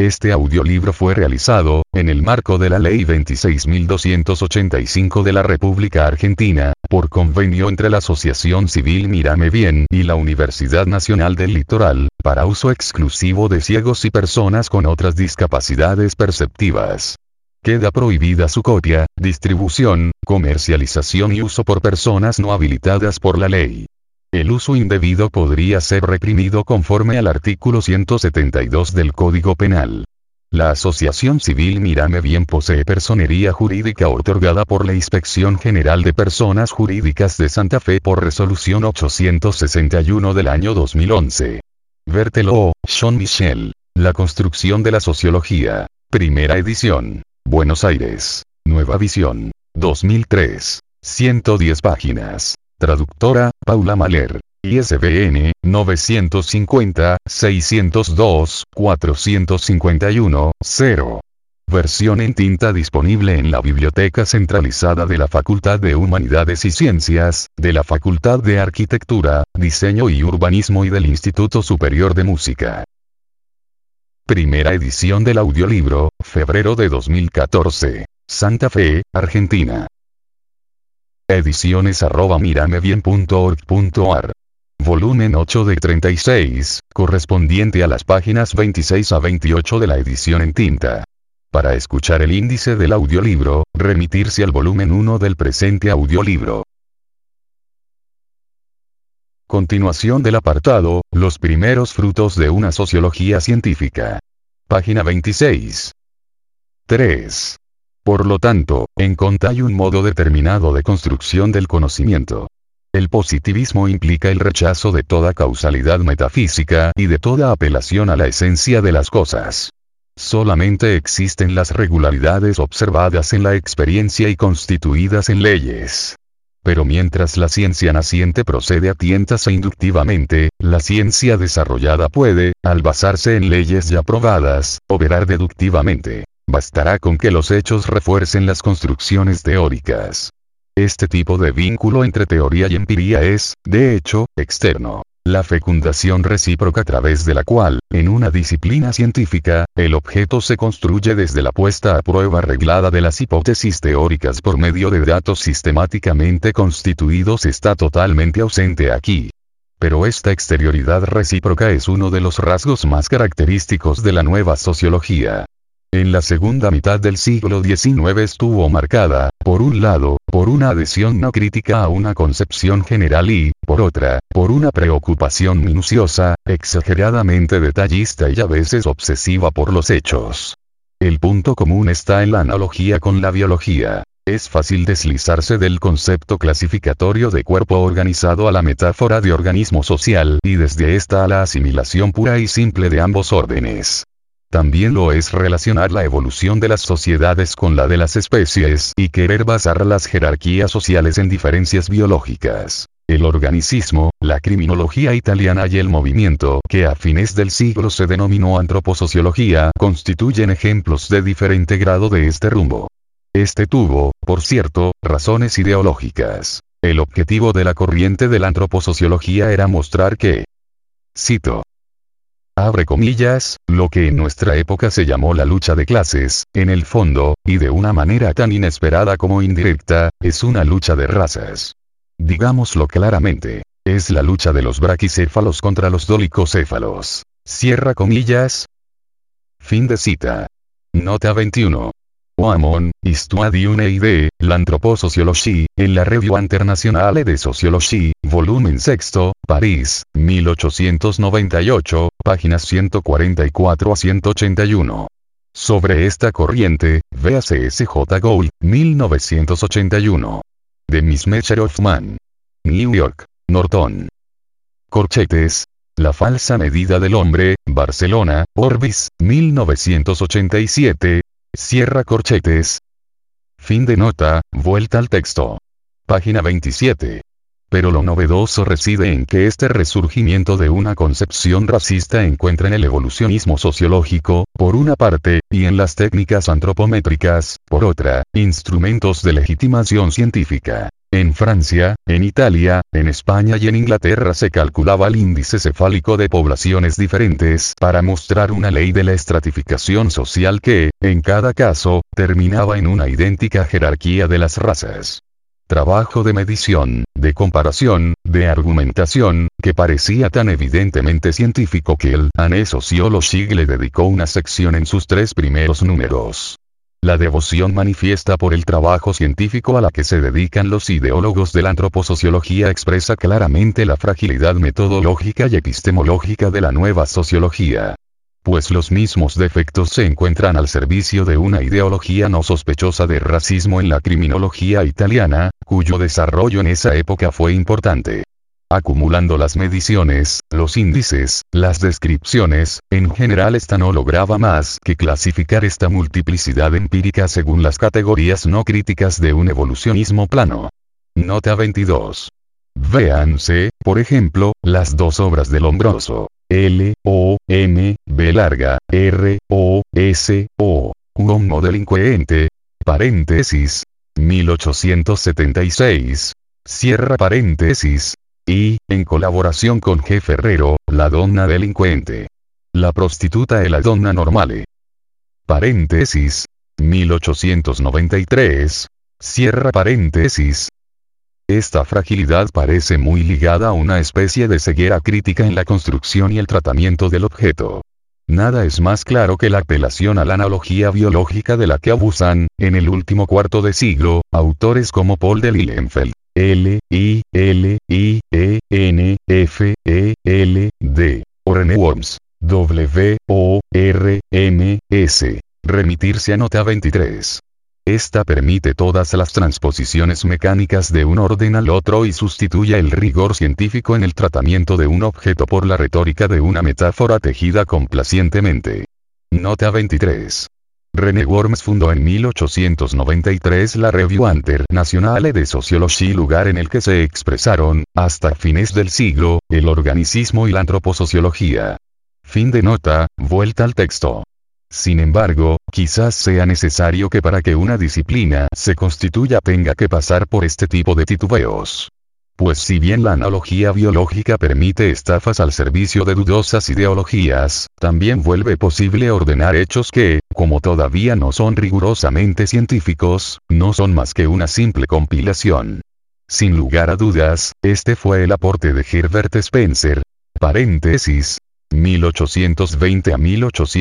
Este audiolibro fue realizado, en el marco de la Ley 26.285 de la República Argentina, por convenio entre la Asociación Civil Mírame Bien y la Universidad Nacional del Litoral, para uso exclusivo de ciegos y personas con otras discapacidades perceptivas. Queda prohibida su copia, distribución, comercialización y uso por personas no habilitadas por la ley. El uso indebido podría ser reprimido conforme al artículo 172 del Código Penal. La Asociación Civil Mírame Bien posee personería jurídica otorgada por la Inspección General de Personas Jurídicas de Santa Fe por resolución 861 del año 2011. Berthelot, Jean-Michel. La construcción de la sociología. Primera edición. Buenos Aires. Nueva Visión. 2003. 110 páginas. Traductora, Paula Mahler. ISBN, 950-602-451-0. Versión en tinta disponible en la Biblioteca Centralizada de la Facultad de Humanidades y Ciencias, de la Facultad de Arquitectura, Diseño y Urbanismo y del Instituto Superior de Música. Primera edición del audiolibro, febrero de 2014. Santa Fe, Argentina. Ediciones@miramebien.org.ar. Volumen 8 de 36, correspondiente a las páginas 26 a 28 de la edición en tinta. Para escuchar el índice del audiolibro, remitirse al volumen 1 del presente audiolibro. Continuación del apartado, Los primeros frutos de una sociología científica. Página 26. 3. Por lo tanto, en Kant hay un modo determinado de construcción del conocimiento. El positivismo implica el rechazo de toda causalidad metafísica y de toda apelación a la esencia de las cosas. Solamente existen las regularidades observadas en la experiencia y constituidas en leyes. Pero mientras la ciencia naciente procede a tientas e inductivamente, la ciencia desarrollada puede, al basarse en leyes ya probadas, operar deductivamente. Bastará con que los hechos refuercen las construcciones teóricas. Este tipo de vínculo entre teoría y empiría es, de hecho, externo. La fecundación recíproca a través de la cual, en una disciplina científica, el objeto se construye desde la puesta a prueba reglada de las hipótesis teóricas por medio de datos sistemáticamente constituidos está totalmente ausente aquí. Pero esta exterioridad recíproca es uno de los rasgos más característicos de la nueva sociología. En la segunda mitad del siglo XIX estuvo marcada, por un lado, por una adhesión no crítica a una concepción general y, por otra, por una preocupación minuciosa, exageradamente detallista y a veces obsesiva por los hechos. El punto común está en la analogía con la biología. Es fácil deslizarse del concepto clasificatorio de cuerpo organizado a la metáfora de organismo social y desde esta a la asimilación pura y simple de ambos órdenes. También lo es relacionar la evolución de las sociedades con la de las especies y querer basar las jerarquías sociales en diferencias biológicas. El organicismo, la criminología italiana y el movimiento que a fines del siglo se denominó antroposociología constituyen ejemplos de diferente grado de este rumbo. Este tuvo, por cierto, razones ideológicas. El objetivo de la corriente de la antroposociología era mostrar que, cito, abre comillas, lo que en nuestra época se llamó la lucha de clases, en el fondo, y de una manera tan inesperada como indirecta, es una lucha de razas. Digámoslo claramente, es la lucha de los braquicéfalos contra los dolicocéfalos. Cierra comillas. Fin de cita. Nota 21. Oamon, Histoire d'une idée, l'anthroposociologie, en la Revue Internationale de Sociologie, volumen 6, París, 1898, páginas 144 a 181. Sobre esta corriente, véase S.J. Gould, 1981. De Missmacher Hoffman. New York, Norton. Corchetes. La falsa medida del hombre, Barcelona, Orbis, 1987. Cierra corchetes. Fin de nota, vuelta al texto. Página 27. Pero lo novedoso reside en que este resurgimiento de una concepción racista encuentra en el evolucionismo sociológico, por una parte, y en las técnicas antropométricas, por otra, instrumentos de legitimación científica. En Francia, en Italia, en España y en Inglaterra se calculaba el índice cefálico de poblaciones diferentes para mostrar una ley de la estratificación social que, en cada caso, terminaba en una idéntica jerarquía de las razas. Trabajo de medición, de comparación, de argumentación, que parecía tan evidentemente científico que el Année Sociologique le dedicó una sección en sus 3 primeros números. La devoción manifiesta por el trabajo científico a la que se dedican los ideólogos de la antroposociología expresa claramente la fragilidad metodológica y epistemológica de la nueva sociología. Pues los mismos defectos se encuentran al servicio de una ideología no sospechosa de racismo en la criminología italiana, cuyo desarrollo en esa época fue importante. Acumulando las mediciones, los índices, las descripciones, en general esta no lograba más que clasificar esta multiplicidad empírica según las categorías no críticas de un evolucionismo plano. Nota 22. Véanse, por ejemplo, las 2 obras de Lombroso. L, O, M, B larga, R, O, S, O. Un homo delincuente. Paréntesis. 1876. Cierra paréntesis. Y, en colaboración con G. Ferrero, La donna delincuente. La prostituta e la donna normale. Paréntesis. 1893. Cierra paréntesis. Esta fragilidad parece muy ligada a una especie de ceguera crítica en la construcción y el tratamiento del objeto. Nada es más claro que la apelación a la analogía biológica de la que abusan, en el último cuarto de siglo, autores como Paul de Lilienfeld. L, I, L, I, E, N, F, E, L, D. O René Worms. W, O, R, M, S. Remitirse a nota 23. Esta permite todas las transposiciones mecánicas de un orden al otro y sustituye el rigor científico en el tratamiento de un objeto por la retórica de una metáfora tejida complacientemente. Nota 23. René Worms fundó en 1893 la Revue Internationale de Sociologie, lugar en el que se expresaron, hasta fines del siglo, el organicismo y la antroposociología. Fin de nota, vuelta al texto. Sin embargo, quizás sea necesario que para que una disciplina se constituya tenga que pasar por este tipo de titubeos. Pues si bien la analogía biológica permite estafas al servicio de dudosas ideologías, también vuelve posible ordenar hechos que, como todavía no son rigurosamente científicos, no son más que una simple compilación. Sin lugar a dudas, este fue el aporte de Herbert Spencer. Paréntesis. 1820 a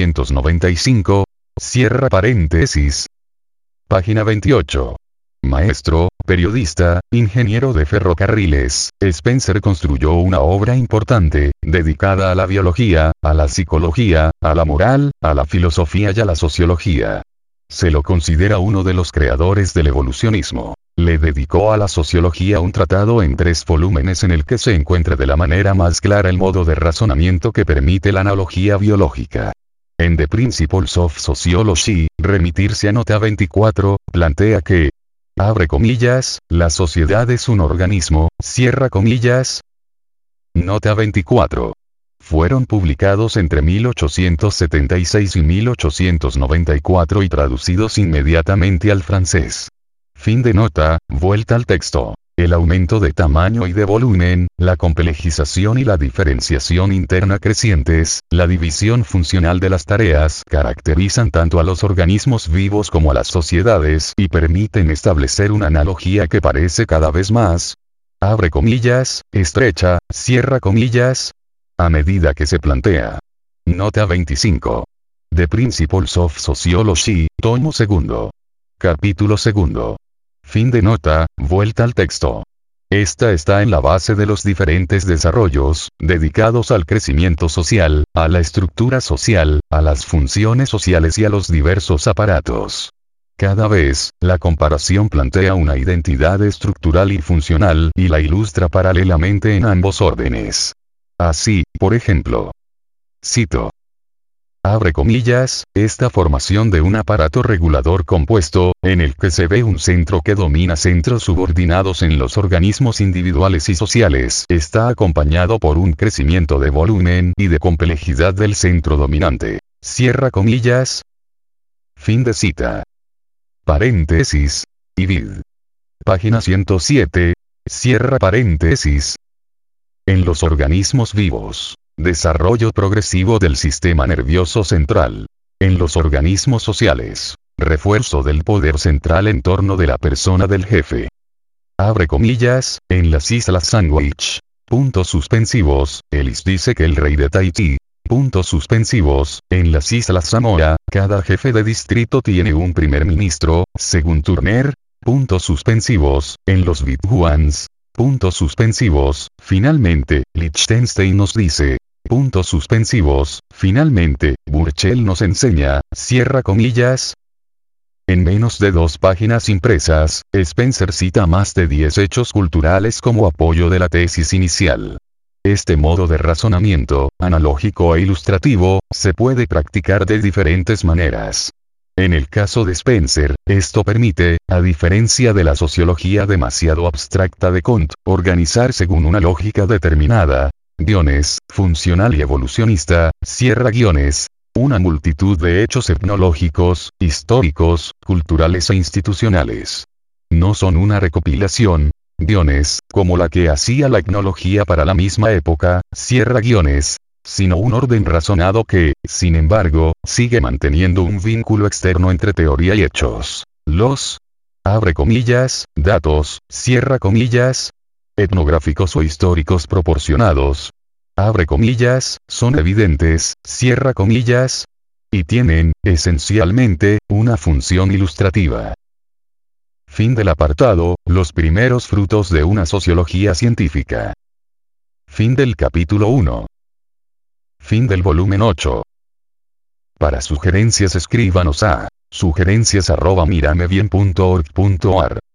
1895. Cierra paréntesis. Página 28. Maestro, periodista, ingeniero de ferrocarriles, Spencer construyó una obra importante, dedicada a la biología, a la psicología, a la moral, a la filosofía y a la sociología. Se lo considera uno de los creadores del evolucionismo. Le dedicó a la sociología un tratado en 3 volúmenes en el que se encuentra de la manera más clara el modo de razonamiento que permite la analogía biológica. En The Principles of Sociology, remitirse a nota 24, plantea que, abre comillas, la sociedad es un organismo, cierra comillas. Nota 24. Fueron publicados entre 1876 y 1894 y traducidos inmediatamente al francés. Fin de nota, vuelta al texto. El aumento de tamaño y de volumen, la complejización y la diferenciación interna crecientes, la división funcional de las tareas caracterizan tanto a los organismos vivos como a las sociedades y permiten establecer una analogía que parece cada vez más, abre comillas, estrecha, cierra comillas, a medida que se plantea. Nota 25. The Principles of Sociology, tomo 2. Capítulo 2. Fin de nota, vuelta al texto. Esta está en la base de los diferentes desarrollos, dedicados al crecimiento social, a la estructura social, a las funciones sociales y a los diversos aparatos. Cada vez, la comparación plantea una identidad estructural y funcional y la ilustra paralelamente en ambos órdenes. Así, por ejemplo, cito. Abre comillas, esta formación de un aparato regulador compuesto, en el que se ve un centro que domina centros subordinados en los organismos individuales y sociales, está acompañado por un crecimiento de volumen y de complejidad del centro dominante. Cierra comillas. Fin de cita. Paréntesis. Y vid. Página 107. Cierra paréntesis. En los organismos vivos. Desarrollo progresivo del sistema nervioso central. En los organismos sociales. Refuerzo del poder central en torno de la persona del jefe. Abre comillas, en las Islas Sandwich. Puntos suspensivos, Ellis dice que el rey de Tahití. Puntos suspensivos, en las Islas Samoa, cada jefe de distrito tiene un primer ministro, según Turner. Puntos suspensivos, en los Bituans. Puntos suspensivos, finalmente, Liechtenstein nos dice. Puntos suspensivos, finalmente, Burchell nos enseña, cierra comillas. En menos de 2 páginas impresas, Spencer cita más de 10 hechos culturales como apoyo de la tesis inicial. Este modo de razonamiento, analógico e ilustrativo, se puede practicar de diferentes maneras. En el caso de Spencer, esto permite, a diferencia de la sociología demasiado abstracta de Kant, organizar según una lógica determinada, funcional y evolucionista, cierra guiones, una multitud de hechos etnológicos, históricos, culturales e institucionales. No son una recopilación, como la que hacía la etnología para la misma época, cierra guiones, sino un orden razonado que, sin embargo, sigue manteniendo un vínculo externo entre teoría y hechos. Los, abre comillas, datos, cierra comillas, etnográficos o históricos proporcionados, abre comillas, son evidentes, cierra comillas, y tienen, esencialmente, una función ilustrativa. Fin del apartado, los primeros frutos de una sociología científica. Fin del capítulo 1. Fin del volumen 8. Para sugerencias escríbanos a sugerencias@miramebien.org.ar